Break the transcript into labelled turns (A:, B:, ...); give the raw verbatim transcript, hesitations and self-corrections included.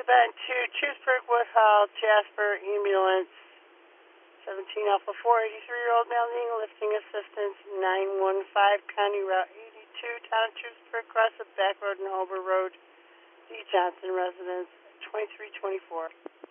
A: Event two, Tewksburg, Woodhull, Jasper, ambulance, seventeen Alpha four, eighty-three-year-old male needing lifting assistance, nine one five, County Route eighty-two, Town of Tewksburg, cross the back road and Holbert Road, D. Johnson residence, twenty-three twenty-four.